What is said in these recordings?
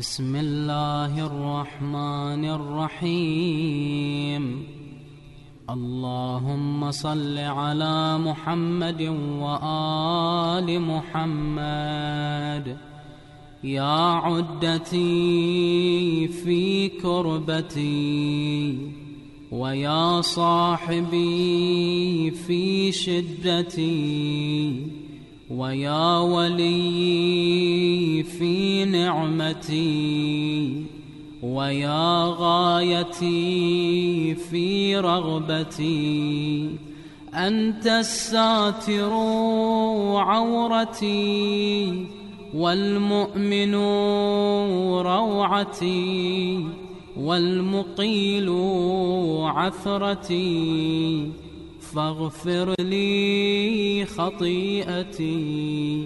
بسم الله الرحمن الرحيم. اللهم صل على محمد وآل محمد. يا عدتي في كربتي، ويا صاحبي في شدتي، ويا ولي في نعمتي، ويا غايتي في رغبتي. أنت الساتر عورتي، والمؤمن روعتي، والمقيل عثرتي، فاغفر لي خطيئتي.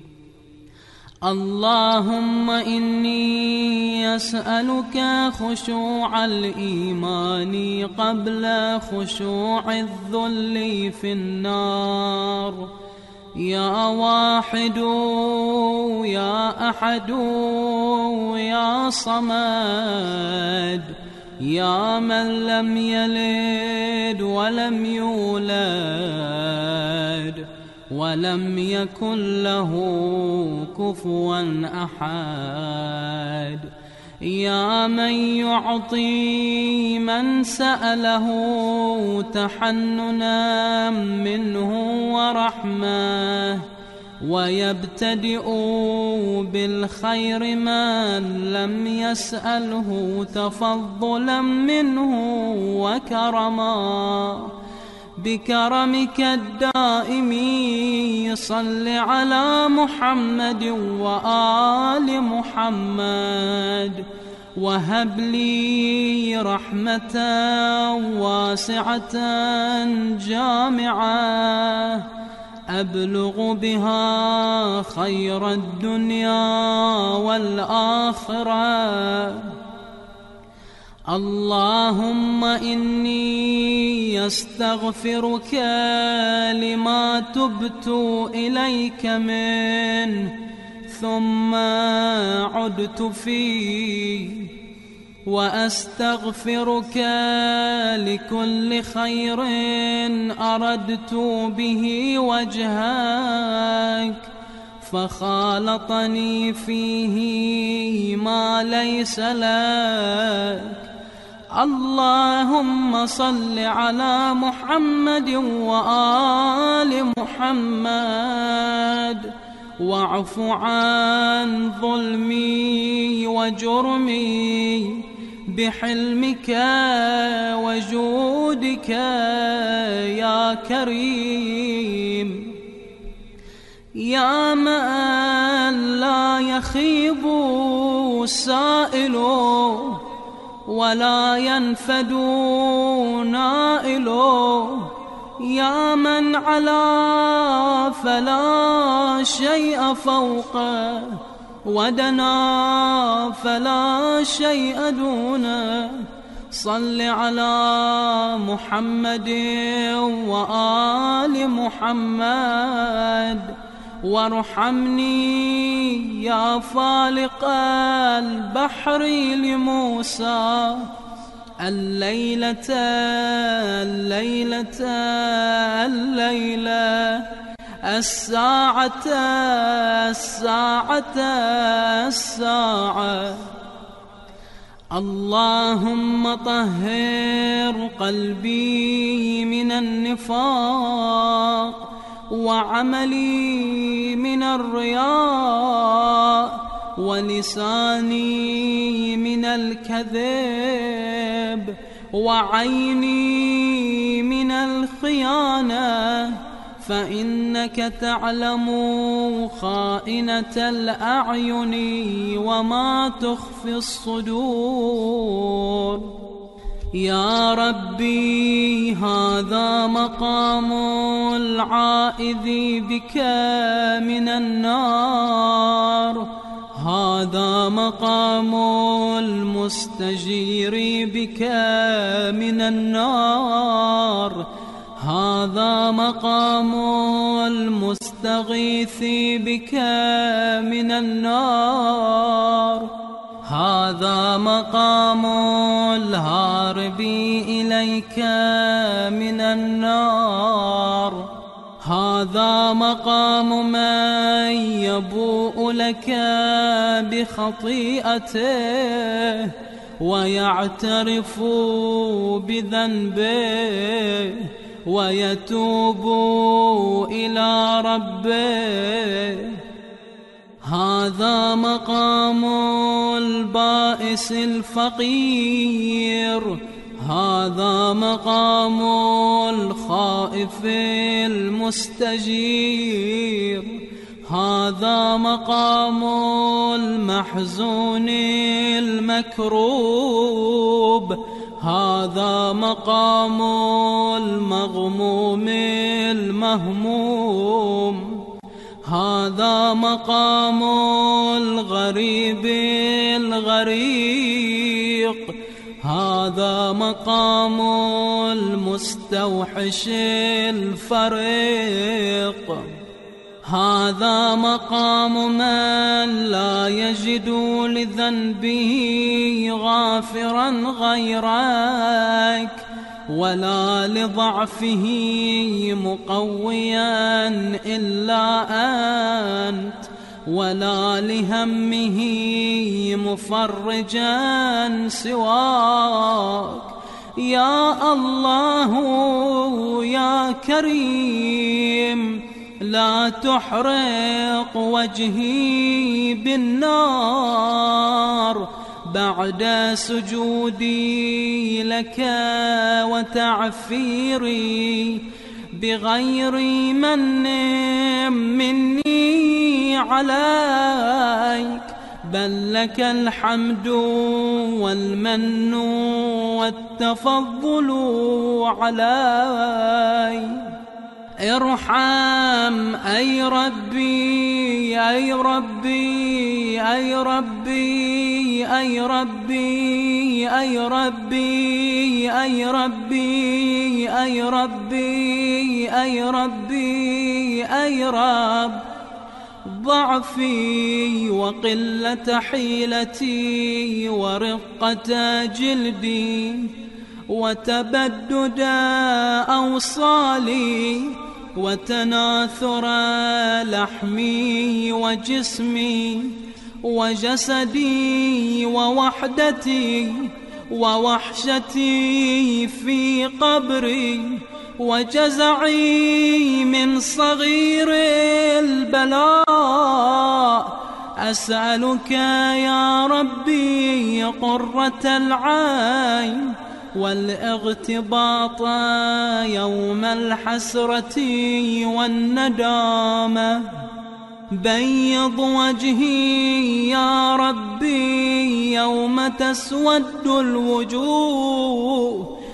اللهم إني أسألك خشوع الإيمان قبل خشوع الذل في النار. يا واحد يا أحد يا صمد، يا من لم يلد ولم يولد ولم يكن له كفوا أحد. يا من يعطي من سأله تحننا منه ورحمة، ويبتدئ بالخير من لم يسأله تفضلا منه وكرما. بكرمك الدائم صل على محمد وآل محمد، وهب لي رحمة واسعة جامعة أبلغ بها خير الدنيا والآخرة. اللهم إني أستغفرك لما تبت إليك منه ثم عدت فيه، وأستغفرك لكل خير أردت به وجهك فخالطني فيه ما ليس لك. اللهم صل على محمد وآل محمد، واعف عن ظلمي وجرمي بحلمك وجودك يا كريم. يا من لا يخيب سائل ولا ينفد نائل، يا من علا فلا شيء فوقه، ودنا فلا شيء دونه. صل على محمد وآل محمد، وارحمني يا فالق البحر لموسى الليلة الساعة الساعة. اللهم طهر قلبي من النفاق، وعملي من الرياء، ولساني من الكذب، وعيني من الخيانة، فإنك تعلم خائنة الأعين وما تخفي الصدور. يا ربي هذا مقام العائذ بك من النار، هذا مقام المستجير بك من النار، هذا مقام المستغيث بك من النار، هذا مقام الهارب إليك من النار، هذا مقام من يبوء لك بخطيئته ويعترف بذنبه ويتوب إلى ربه. هذا مقام البائس الفقير، هذا مقام الخائف المستجير، هذا مقام المحزون المكروب، هذا مقام المغموم المهموم، هذا مقام الغريب الغريق، هذا مقام المستوحش الفريق، هذا مقام من لا يجد لذنبه غافرا غيرك، ولا لضعفه مقويا إلا أنت، ولا لهمه مفرجا سواك. يا الله يا كريم، لا تحرق وجهي بالنار بعد سجودي لك وتعفيري بغير من مني عليك، بل لك الحمد والمن والتفضل علي. ارحم أي ربي أي ربي أي ربي أي ربي أي ربي أي ربي أي ربي أي ربي أي رب، ضعفي وقلة حيلتي ورقة جلدي وتبدد أوصالي وتناثر لحمي وجسمي وجسدي ووحدتي ووحشتي في قبري وجزعي من صغير البلاء. أسألك يا ربي قرة العين والاغتباط يوم الحسرة والندامة. بيض وجهي يا ربي يوم تسود الوجوه.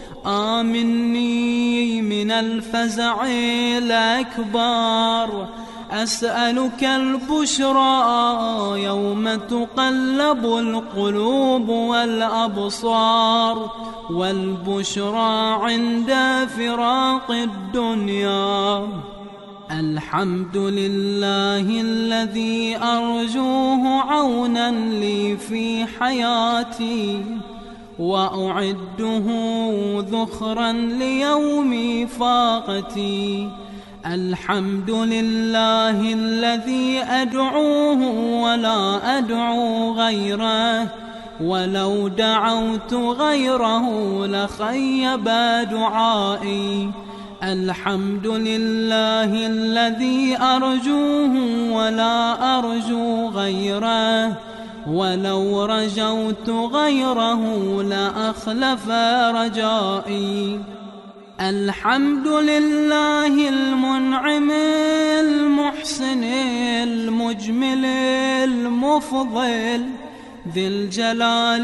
آمني من الفزع الأكبر. أسألك البشرى يوم تقلب القلوب والأبصار، والبشرى عند فراق الدنيا. الحمد لله الذي أرجوه عونا لي في حياتي، وأعده ذخرا ليوم فاقتي. الحمد لله الذي أدعوه ولا أدعو غيره، ولو دعوت غيره لخيب دعائي. الحمد لله الذي أرجوه ولا أرجو غيره، ولو رجوت غيره لأخلف رجائي. الحمد لله المنعم المحسن المجمل المفضل ذي الجلال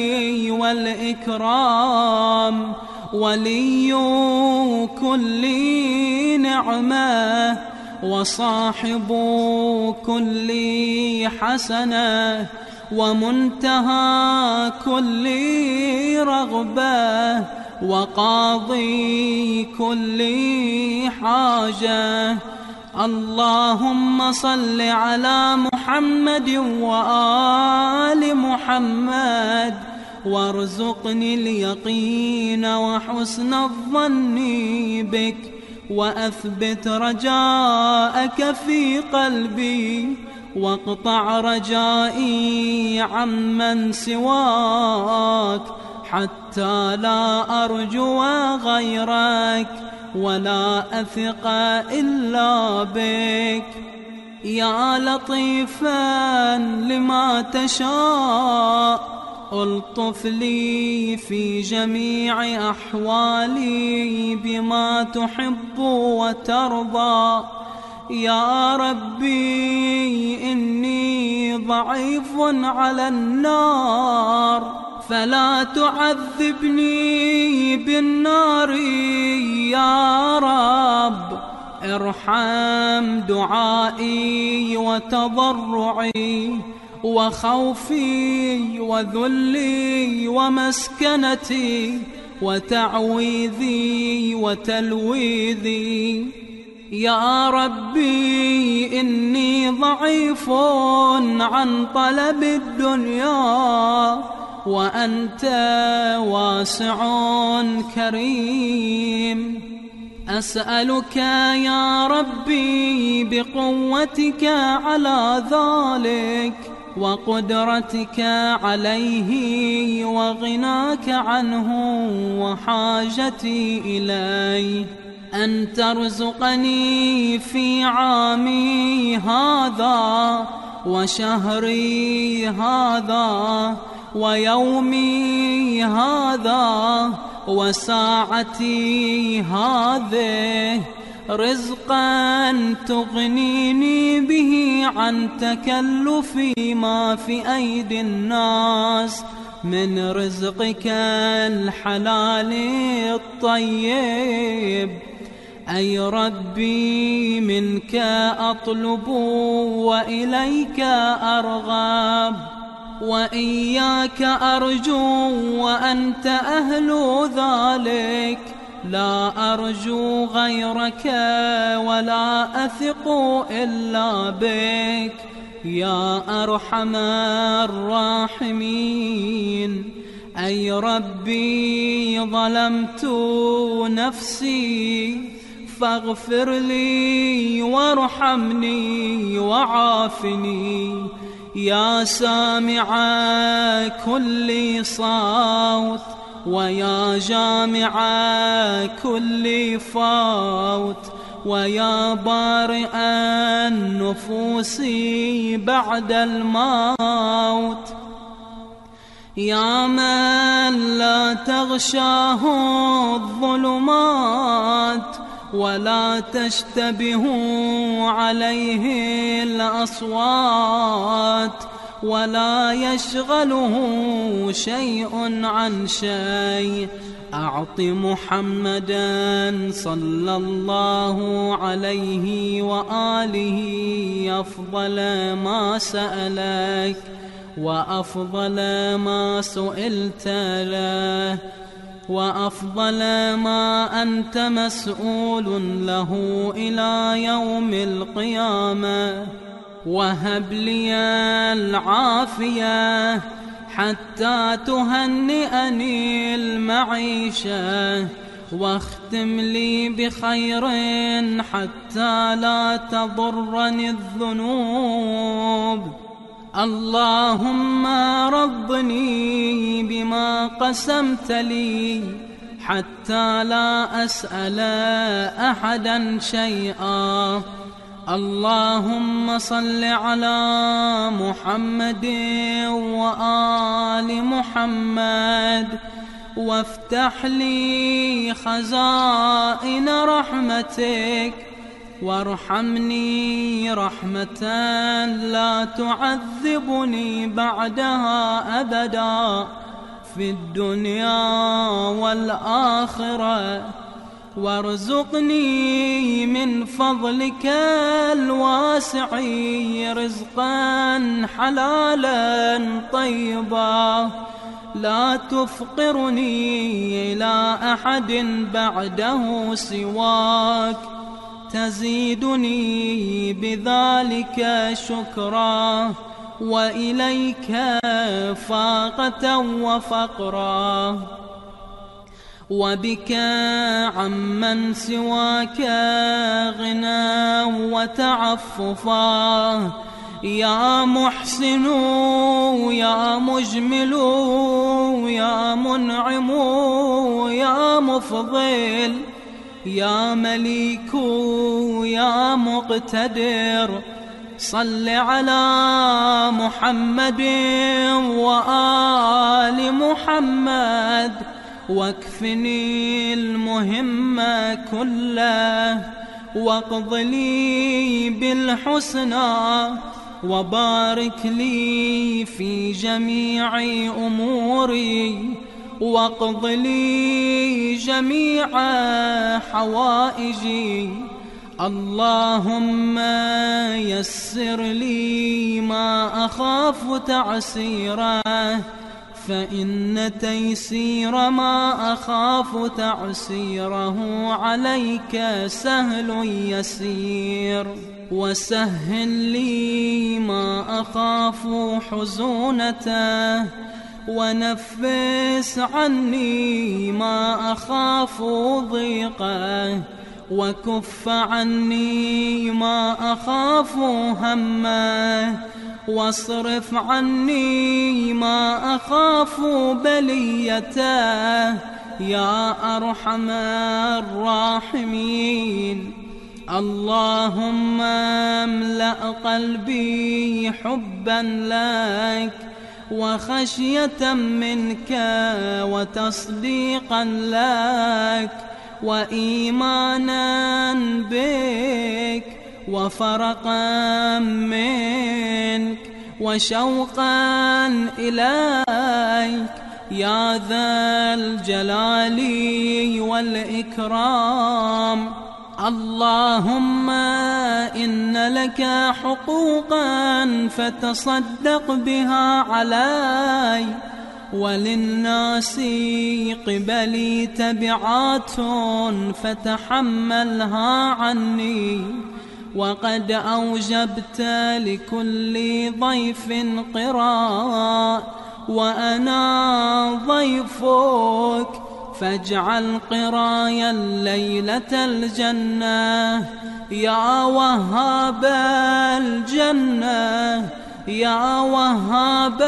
والإكرام، ولي كل نعمة وصاحب كل حسنة، ومنتهى كل رغبة، وقاضي كل حاجة. اللهم صل على محمد محمد وآل محمد، وارزقني اليقين وحسن الظن بك، وأثبت رجاءك في قلبي، واقطع رجائي عمن سواك، حتى لا أرجو غيرك ولا أثق إلا بك. يا لطيفا لما تشاء، ألطف لي في جميع أحوالي بما تحب وترضى. يا ربي إني ضعيف على النار، فلا تعذبني بالنار يا رب. ارحم دعائي وتضرعي وخوفي وذلي ومسكنتي وتعويذي وتلويذي. يا ربي إني ضعيف عن طلب الدنيا، وأنت واسع كريم. أسألك يا ربي بقوتك على ذلك وقدرتك عليه وغناك عنه وحاجتي إليه، أن ترزقني في عامي هذا وشهري هذا ويومي هذا وساعتي هذه رزقا تغنيني به عن تكلف ما في أيدي الناس من رزقك الحلال الطيب. أي ربي منك أطلب وإليك أرغب، وإياك أرجو وأنت أهل ذلك، لا أرجو غيرك ولا أثق إلا بك يا أرحم الراحمين. أي ربي ظلمت نفسي فاغفر لي وارحمني وعافني. يا سامع كل صوت ويا جامع كل فوت، ويا بارئ النفوس بعد الموت، يا من لا تغشاه الظلمات ولا تشتبه عليه الأصوات، ولا يشغله شيء عن شيء. أعط محمدا صلى الله عليه وآله أفضل ما سألك وأفضل ما سئلت له وأفضل ما أنت مسؤول له إلى يوم القيامة. وهب لي العافية حتى تهنئني المعيشة، واختم لي بخير حتى لا تضرني الذنوب. اللهم رضني بما قسمت لي حتى لا أسأل أحدا شيئا. اللهم صل على محمد وآل محمد، وافتح لي خزائن رحمتك، وارحمني رحمة لا تعذبني بعدها أبدا في الدنيا والآخرة. وارزقني من فضلك الواسع رزقا حلالا طيبا، لا تفقرني إلى أحد بعده سواك. تزيدني بذلك شكرا، وإليك فاقة وفقرا، وبك عمن سواك غنى وتعففا. يا محسن يا مجمل يا منعم يا مفضل، يا مليك يا مقتدر، صل على محمد وآل محمد، واكفني المهم كله، واقض لي بالحسنى، وبارك لي في جميع أموري، واقض لي جميع حوائجي. اللهم يسر لي ما أخاف تعسيره، فإن تيسير ما أخاف تعسيره عليك سهل يسير، وسهل لي ما أخاف حزونته، ونفس عني ما أخاف ضيقه، وكف عني ما أخاف همه، واصرف عني ما أخاف بليته، يا أرحم الراحمين. اللهم املأ قلبي حبا لك، وخشية منك، وتصديقا لك، وإيمانا بك، وفرقا منك، وشوقا إليك، يا ذا الجلال والإكرام. اللهم إن لك حقوقا فتصدق بها علي، وللناس قبلي تبعات فتحملها عني، وقد أوجبت لكل ضيف قراء، وأنا ضيفك، فاجعل قرايا الليلة الجنة، يا وهاب الجنة، يا وهاب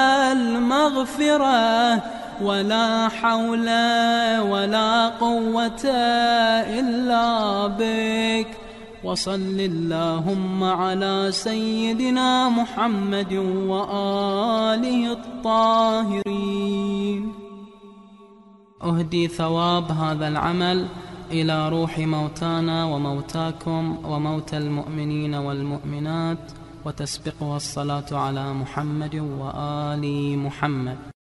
المغفرة، ولا حول ولا قوة إلا بك. وصل اللهم على سيدنا محمد وآله الطاهرين. أهدي ثواب هذا العمل إلى روح موتانا وموتاكم وموتى المؤمنين والمؤمنات، وتسبقها الصلاة على محمد وآل محمد.